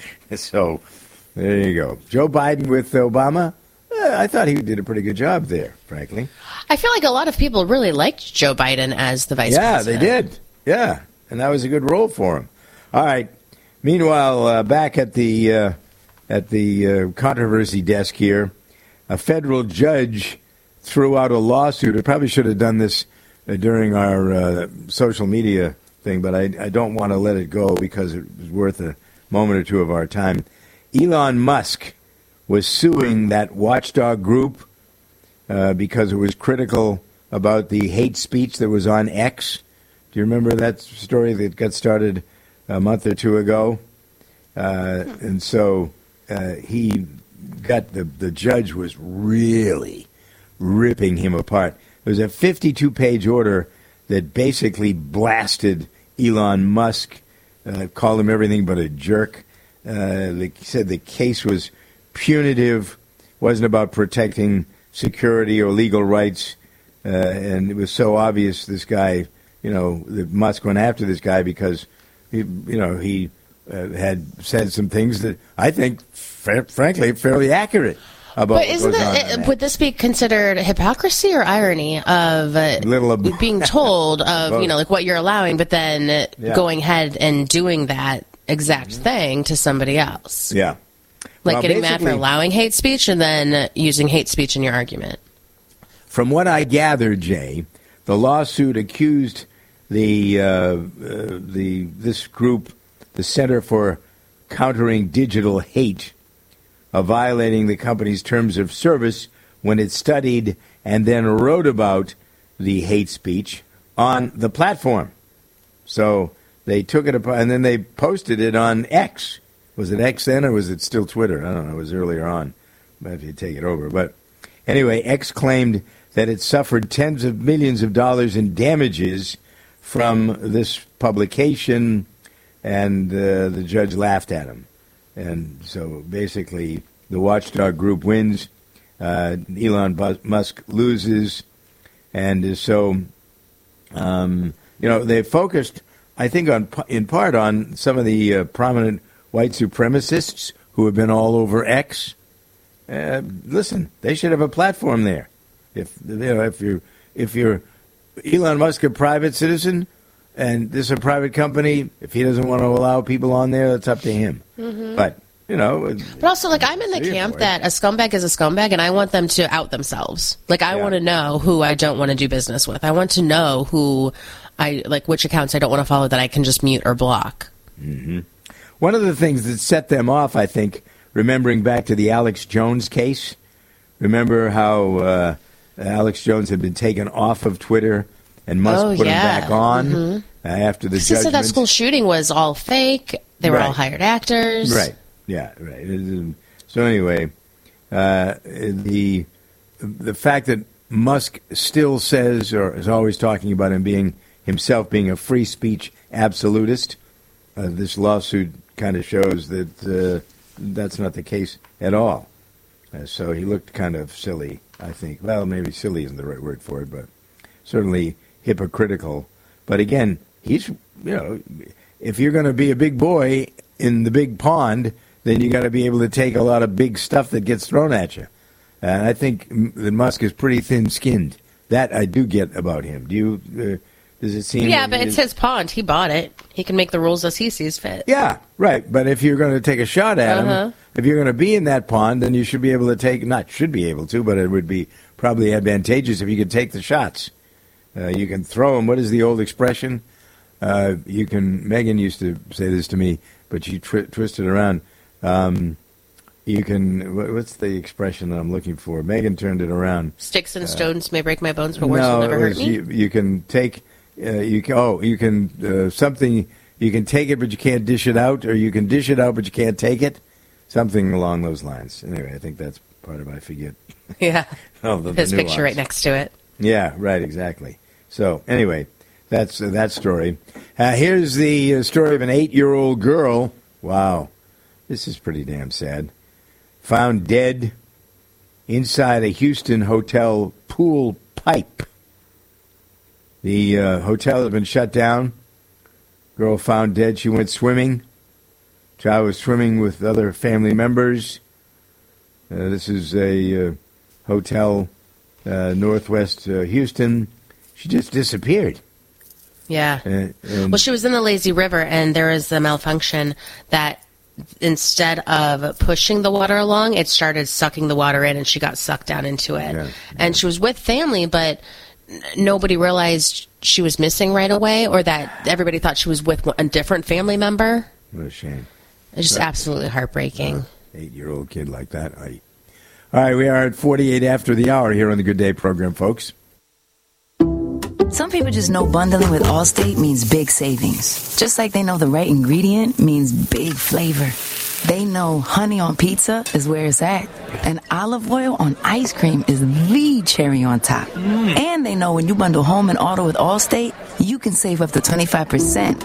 So, there you go. Joe Biden with Obama, eh, I thought he did a pretty good job there, frankly. I feel like a lot of people really liked Joe Biden as the vice yeah, president. Yeah, they did. Yeah, and that was a good role for him. All right. Meanwhile, uh, back at the uh, at the uh, controversy desk here, a federal judge threw out a lawsuit. I probably should have done this uh, during our uh, social media thing, but I, I don't want to let it go because it was worth a moment or two of our time. Elon Musk was suing that watchdog group uh, because it was critical about the hate speech that was on X. Do you remember that story that got started a month or two ago? Uh, and so uh, he got the, the judge was really ripping him apart. It was a fifty-two page order that basically blasted Elon Musk, uh, called him everything but a jerk. Uh, they said the case was punitive, wasn't about protecting security or legal rights, uh, and it was so obvious this guy, you know, that Musk went after this guy because, he, you know, he uh, had said some things that I think, fa- frankly, fairly accurate. About but isn't that, would this be considered hypocrisy or irony of uh, Little of, being told of, you know, like what you're allowing, but then yeah. going ahead and doing that exact thing to somebody else? Yeah. Like well, getting mad for allowing hate speech and then using hate speech in your argument. From what I gathered, Jay, the lawsuit accused the uh, uh, the this group, the Center for Countering Digital Hate, of violating the company's terms of service when it studied and then wrote about the hate speech on the platform. So they took it apart, and then they posted it on X. Was it X then, or was it still Twitter? I don't know. It was earlier on. Might have to take it over. But anyway, X claimed that it suffered tens of millions of dollars in damages from this publication, and uh, the judge laughed at him. And so basically, the watchdog group wins. Uh, Elon Musk loses. And so, um, you know, they focused, I think, on in part on some of the uh, prominent white supremacists who have been all over X. Uh, listen, they should have a platform there. If you know, if you're if you're Elon Musk, a private citizen, and this is a private company, if he doesn't want to allow people on there, that's up to him. Mm-hmm. But, you know. But also, like, I'm in the camp that a scumbag is a scumbag, and I want them to out themselves. Like, I yeah. want to know who I don't want to do business with. I want to know who I, like, which accounts I don't want to follow that I can just mute or block. Mm-hmm. One of the things that set them off, I think, remembering back to the Alex Jones case, remember how uh, Alex Jones had been taken off of Twitter and Musk oh, put yeah. him back on mm-hmm. uh, after the He judgment. said that school shooting was all fake. They were right. all hired actors. Right. Yeah. Right. So anyway, uh, the the fact that Musk still says, or is always talking about him being himself being a free speech absolutist, uh, this lawsuit kind of shows that uh, that's not the case at all. Uh, so he looked kind of silly, I think. Well, maybe silly isn't the right word for it, but certainly hypocritical. But again, he's, you know, if you're going to be a big boy in the big pond, then you got to be able to take a lot of big stuff that gets thrown at you. And I think that Musk is pretty thin-skinned. That I do get about him. Do you? Uh, does it seem? Yeah, but it's his pond. He bought it. He can make the rules as he sees fit. Yeah, right. But if you're going to take a shot at Uh-huh. him, if you're going to be in that pond, then you should be able to take. Not should be able to, but it would be probably advantageous if you could take the shots. Uh, you can throw them. What is the old expression? Uh, you can. Megan used to say this to me, but she twi- twisted around. Um, you can. What, what's the expression that I'm looking for? Megan turned it around. Sticks and Uh, stones may break my bones, but words no, will never it hurt was, me. you, you can take. Uh, you can. Oh, you can uh, something. You can take it, but you can't dish it out, or you can dish it out, but you can't take it. Something along those lines. Anyway, I think that's part of. I forget. Yeah. oh, the, the His picture nuance. right next to it. Yeah. Right. Exactly. So anyway, that's uh, that story. Uh, here's the uh, story of an eight-year-old girl. Wow, this is pretty damn sad. Found dead inside a Houston hotel pool pipe. The uh, hotel had been shut down. Girl found dead. She went swimming. Child was swimming with other family members. Uh, this is a uh, hotel uh, northwest uh, Houston. She just disappeared. Yeah. And, and Well, she was in the lazy river, and there was a malfunction that instead of pushing the water along, it started sucking the water in, and she got sucked down into it. Yeah. And she was with family, but n- nobody realized she was missing right away, or that everybody thought she was with a different family member. What a shame. It's just Right. absolutely heartbreaking. Uh, eight-year-old kid like that. I... All right, we are at forty-eight after the hour here on the Good Day program, folks. Some people just know bundling with Allstate means big savings. Just like they know the right ingredient means big flavor. They know honey on pizza is where it's at. And olive oil on ice cream is the cherry on top. Mm. And they know when you bundle home and auto with Allstate, you can save up to twenty-five percent.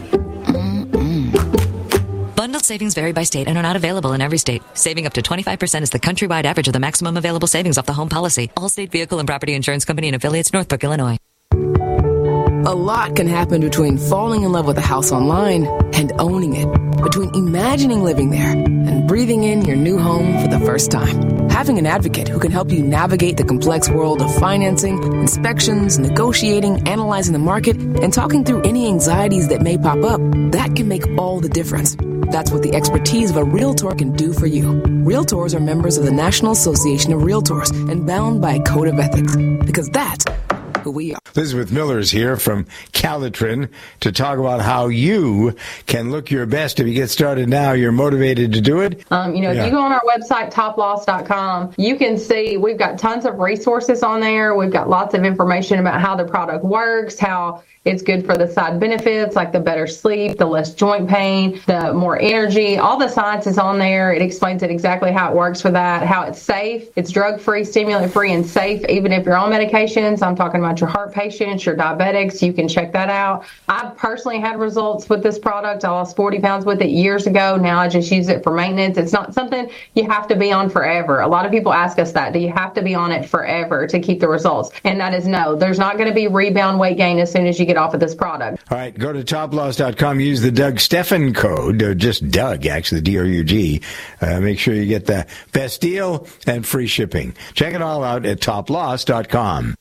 Bundled savings vary by state and are not available in every state. Saving up to twenty-five percent is the countrywide average of the maximum available savings off the home policy. Allstate Vehicle and Property Insurance Company and affiliates, Northbrook, Illinois. A lot can happen between falling in love with a house online and owning it. Between imagining living there and breathing in your new home for the first time. Having an advocate who can help you navigate the complex world of financing, inspections, negotiating, analyzing the market, and talking through any anxieties that may pop up, that can make all the difference. That's what the expertise of a Realtor can do for you. Realtors are members of the National Association of Realtors and bound by a code of ethics. Because that's who we are. Elizabeth Miller is here from Calitrin to talk about how you can look your best. If you get started now, you're motivated to do it. Um, you know, Yeah. if you go on our website, top loss dot com, you can see we've got tons of resources on there. We've got lots of information about how the product works, how it's good for the side benefits, like the better sleep, the less joint pain, the more energy. All the science is on there. It explains it exactly how it works for that, how it's safe. It's drug-free, stimulant-free, and safe, even if you're on medications. I'm talking about your heart patients, your diabetics. You can check that out. I've personally had results with this product. I lost forty pounds with it years ago. Now I just use it for maintenance. It's not something you have to be on forever. A lot of people ask us that. Do you have to be on it forever to keep the results? And that is no. There's not going to be rebound weight gain as soon as you get off of this product. All right, go to top loss dot com. Use the Doug Steffen code, or just Doug, actually, D O U G. Uh, make sure you get the best deal and free shipping. Check it all out at top loss dot com.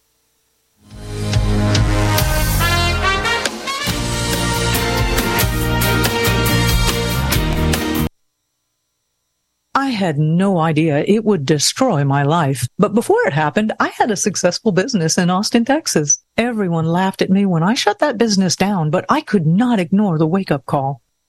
I had no idea it would destroy my life. But before it happened, I had a successful business in Austin, Texas. Everyone laughed at me when I shut that business down, but I could not ignore the wake-up call.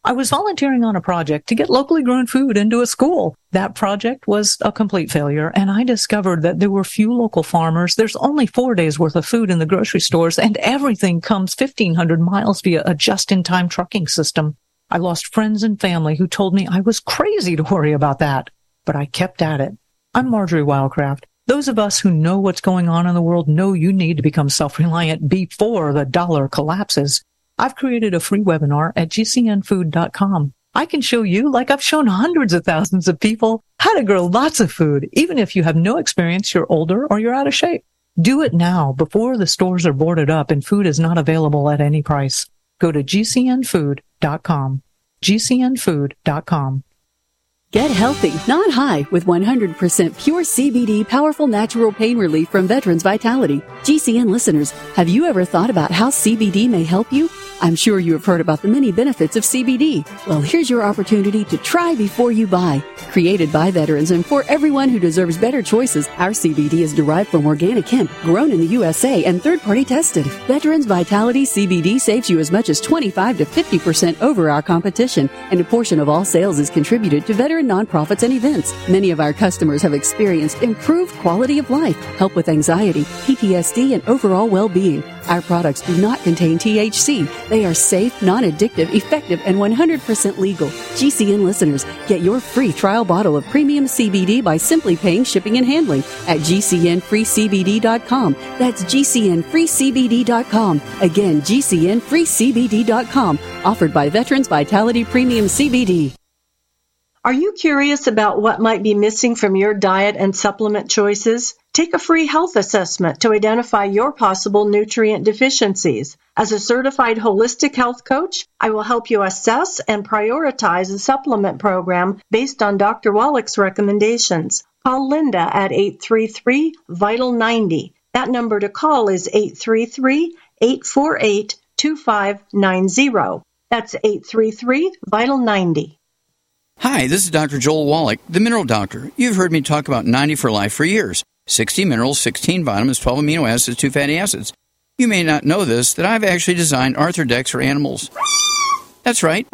I was volunteering on a project to get locally grown food into a school. That project was a complete failure, and I discovered that there were few local farmers. There's only four days worth of food in the grocery stores, and everything comes fifteen hundred miles via a just-in-time trucking system. I lost friends and family who told me I was crazy to worry about that, but I kept at it. I'm Marjorie Wildcraft. Those of us who know what's going on in the world know you need to become self-reliant before the dollar collapses. I've created a free webinar at G C N food dot com. I can show you, like I've shown hundreds of thousands of people, how to grow lots of food, even if you have no experience, you're older, or you're out of shape. Do it now, before the stores are boarded up and food is not available at any price. Go to G C N food dot com. G C N food dot com. Get healthy, not high, with one hundred percent pure C B D powerful natural pain relief from Veterans Vitality. G C N listeners, have you ever thought about how C B D may help you? I'm sure you have heard about the many benefits of C B D. Well, here's your opportunity to try before you buy. Created by veterans and for everyone who deserves better choices, our C B D is derived from organic hemp, grown in the U S A and third-party tested. Veterans Vitality C B D saves you as much as twenty-five to fifty percent over our competition, and a portion of all sales is contributed to veteran nonprofits and events. Many of our customers have experienced improved quality of life, help with anxiety, P T S D, and overall well-being. Our products do not contain T H C. They are safe, non-addictive, effective, and one hundred percent legal. G C N listeners, get your free trial bottle of premium C B D by simply paying shipping and handling at G C N free C B D dot com. That's G C N free C B D dot com. Again, G C N free C B D dot com. Offered by Veterans Vitality Premium C B D. Are you curious about what might be missing from your diet and supplement choices? Take a free health assessment to identify your possible nutrient deficiencies. As a certified holistic health coach, I will help you assess and prioritize a supplement program based on Doctor Wallach's recommendations. Call Linda at eight three three, vital ninety. That number to call is eight three three, eight four eight, two five nine zero. That's eight three three, vital ninety. Hi, this is Doctor Joel Wallach, the Mineral Doctor. You've heard me talk about ninety for Life for years. sixty minerals, sixteen vitamins, twelve amino acids, two fatty acids. You may not know this, that I've actually designed Arthrodex for animals. That's right.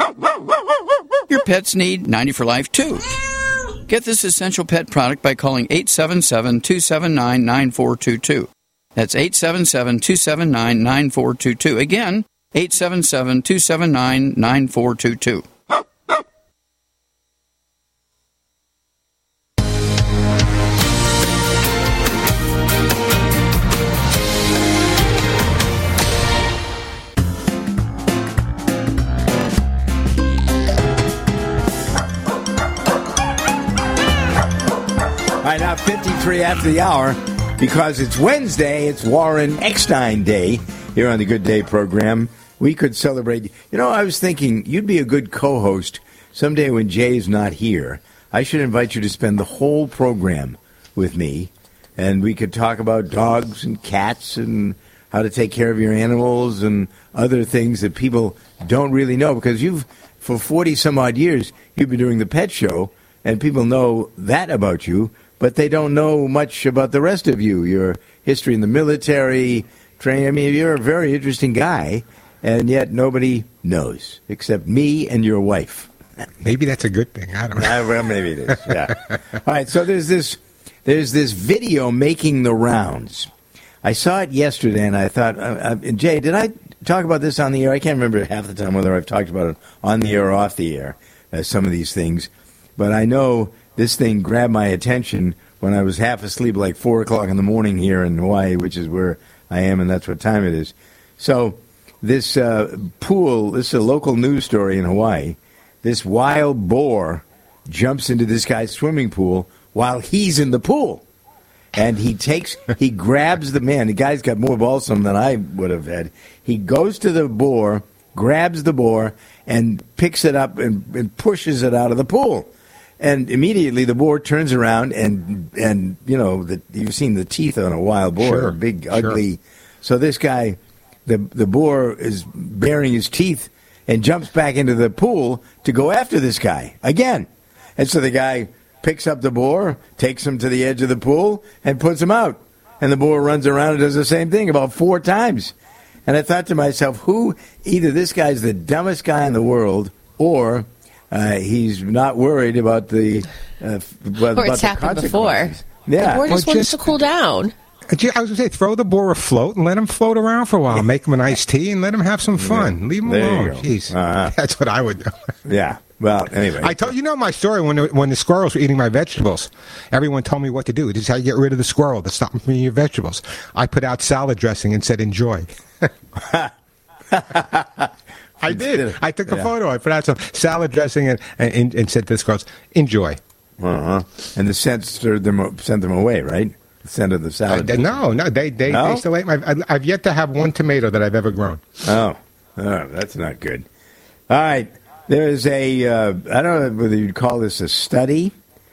Your pets need ninety for Life, too. Get this essential pet product by calling eight seven seven, two seven nine, nine four two two. That's eight seven seven, two seven nine, nine four two two. Again, eight seven seven, two seven nine, nine four two two. All right, now fifty-three after the hour, because it's Wednesday, it's Warren Eckstein Day here on the Good Day program. We could celebrate. You know, I was thinking you'd be a good co-host someday when Jay's not here. I should invite you to spend the whole program with me, and we could talk about dogs and cats and how to take care of your animals and other things that people don't really know, because you've, for forty some odd years, you've been doing the pet show, and people know that about you, but they don't know much about the rest of you, your history in the military, training. I mean, you're a very interesting guy, and yet nobody knows except me and your wife. Maybe that's a good thing. I don't know. Well, maybe it is, yeah. All right, so there's this, there's this video making the rounds. I saw it yesterday, and I thought, uh, uh, Jay, did I talk about this on the air? I can't remember half the time whether I've talked about it on the air or off the air, uh, some of these things. But I know this thing grabbed my attention when I was half asleep, like four o'clock in the morning here in Hawaii, which is where I am, and that's what time it is. So this uh, pool, this is a local news story in Hawaii. This wild boar jumps into this guy's swimming pool while he's in the pool. And he takes, he grabs the man. The guy's got more balsam than I would have had. He goes to the boar, grabs the boar, and picks it up and, and pushes it out of the pool. And immediately the boar turns around and, and you know, the, you've seen the teeth on a wild boar, sure, big, sure. ugly. So this guy, the the boar is baring his teeth and jumps back into the pool to go after this guy again. And so the guy picks up the boar, takes him to the edge of the pool, and puts him out. And the boar runs around and does the same thing about four times. And I thought to myself, who, either this guy's the dumbest guy in the world, or uh, he's not worried about the uh, about, Or it's the happened before. consequences. Yeah, The boar just Or wants just- to cool down. I was going to say, throw the boar afloat and let him float around for a while. Make him an iced tea and let him have some fun. Leave him There you alone. go. Jeez, Uh-huh. that's what I would do. Yeah. Well, anyway, I told you know my story when the, when the squirrels were eating my vegetables. Everyone told me what to do. This is how you get rid of the squirrel to stop them from eating your vegetables. I put out salad dressing and said, "Enjoy." I did. I took a Yeah. photo. I put out some salad dressing and, and, and said to the squirrels, "Enjoy." uh-huh. And the scent stirred them, sent them away, right? The scent of the Uh, salad. they- no, no, they they, No? they still ate my. I, I've yet to have one tomato that I've ever grown. Oh, oh that's not good. All right. There's a, uh, I don't know whether you'd call this a study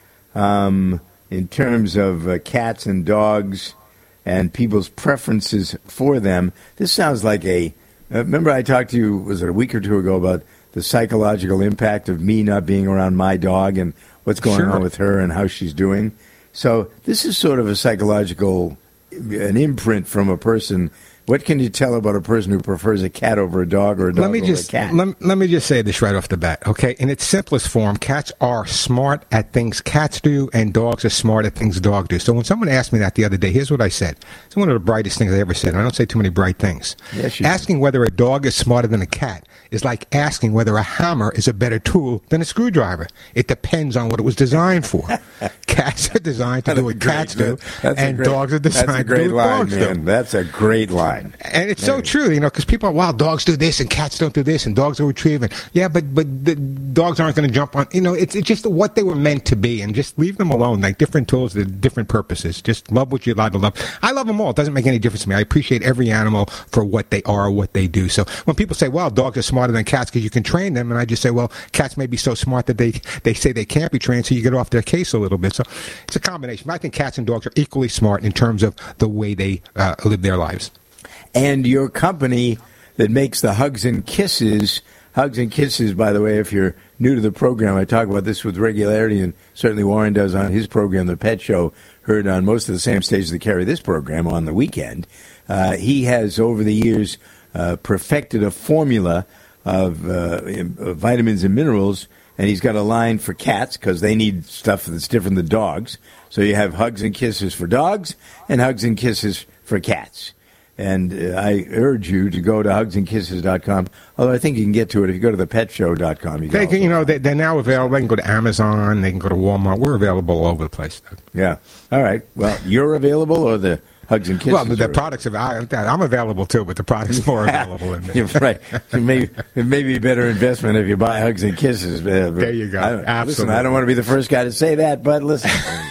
um, in terms of uh, cats and dogs and people's preferences for them. This sounds like a, uh, remember I talked to you, was it a week or two ago, about the psychological impact of me not being around my dog and what's going Sure. on with her and how she's doing. So this is sort of a psychological, an imprint from a person. What can you tell about a person who prefers a cat over a dog or a dog Let me over just a cat? let, let me just say this right off the bat, okay? In its simplest form, cats are smart at things cats do, and dogs are smart at things dogs do. So when someone asked me that the other day, here's what I said. It's one of the brightest things I ever said, and I don't say too many bright things. Yes, you asking whether a dog is smarter than a cat is like asking whether a hammer is a better tool than a screwdriver. It depends on what it was designed for. Cats are designed to do what cats do, That's a and great- dogs are designed That's a to great do what line, dogs do. man. That's a great line. And it's so true, you know, because people are, wow, dogs do this and cats don't do this and dogs are retrieving. Yeah, but but the dogs aren't going to jump on. You know, it's, it's just what they were meant to be, and just leave them alone. Like different tools, the different purposes. Just love what you're allowed to love. I love them all. It doesn't make any difference to me. I appreciate every animal for what they are, what they do. So when people say, well, dogs are smarter than cats because you can train them, and I just say, well, cats may be so smart that they, they say they can't be trained, so you get off their case a little bit. So it's a combination. I think cats and dogs are equally smart in terms of the way they uh, live their lives. And your company that makes the Hugs and Kisses, Hugs and Kisses, by the way, if you're new to the program, I talk about this with regularity, and certainly Warren does on his program, The Pet Show, heard on most of the same stations that carry this program on the weekend. Uh, he has, over the years, uh, perfected a formula of uh, vitamins and minerals, and he's got a line for cats because they need stuff that's different than dogs. So you have Hugs and Kisses for dogs and Hugs and Kisses for cats. And uh, I urge you to go to hugs and kisses dot com. Although I think you can get to it if you go to the pet show dot com. You, They can, you know, they, they're now available. They can go to Amazon. They can go to Walmart. We're available all over the place. Yeah. All right. Well, you're available, or the Hugs and Kisses? Well, the, the are- products are. I, I'm available too, but the product's more available than me. You're right. It may, it may be a better investment if you buy Hugs and Kisses. Uh, There you go. I, Listen, Absolutely. I don't want to be the first guy to say that, but listen,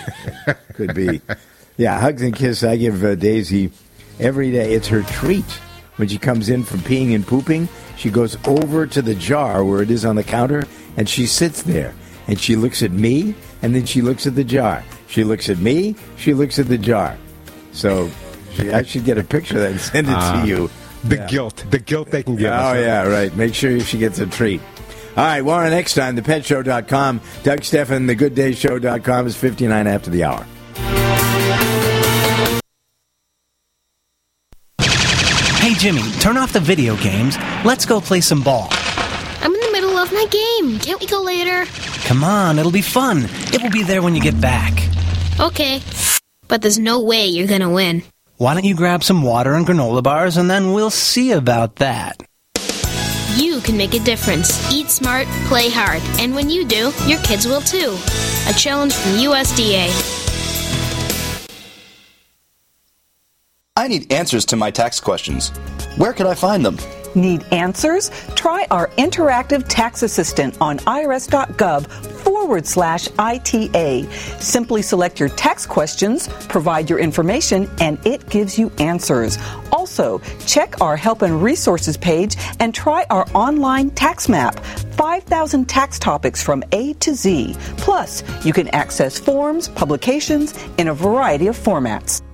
could be. Yeah, Hugs and Kisses. I give uh, Daisy every day. It's her treat. When she comes in from peeing and pooping, she goes over to the jar where it is on the counter, and she sits there. And she looks at me, and then she looks at the jar. She looks at me, she looks at the jar. So she, I should get a picture of that and send it Ah, to you. The Yeah. guilt. The guilt they can give Oh, us. yeah, right. Make sure she gets a treat. All right, Warren, next time, the pet show dot com. Doug Steffen, the good day show dot com is fifty-nine after the hour. Hey, Jimmy, turn off the video games. Let's go play some ball. I'm in the middle of my game. Can't we go later? Come on, it'll be fun. It will be there when you get back. Okay. But there's no way you're gonna win. Why don't you grab some water and granola bars, and then we'll see about that. You can make a difference. Eat smart, play hard. And when you do, your kids will too. A challenge from U S D A. I need answers to my tax questions. Where can I find them? Need answers? Try our interactive tax assistant on irs.gov forward slash ITA. Simply select your tax questions, provide your information, and it gives you answers. Also, check our help and resources page and try our online tax map. five thousand tax topics from A to Z. Plus, you can access forms, publications in a variety of formats.